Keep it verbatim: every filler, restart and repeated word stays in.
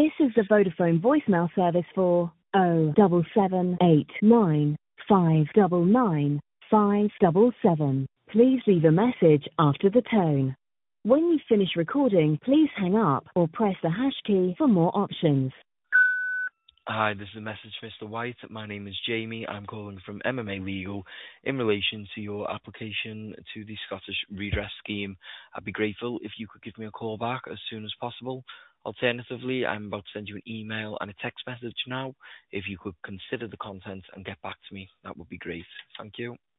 This is the Vodafone voicemail service for oh seven seven eight nine five nine nine five seven seven. Please leave a message after the tone. When you finish recording, please hang up or press the hash key for more options. Hi, this is a message for Mister White. My name is Jamie. I'm calling from M M A Legal in relation to your application to the Scottish Redress Scheme. I'd be grateful if you could give me a call back as soon as possible. Alternatively, I'm about to send you an email and a text message now. If you could consider the content and get back to me, that would be great. Thank you.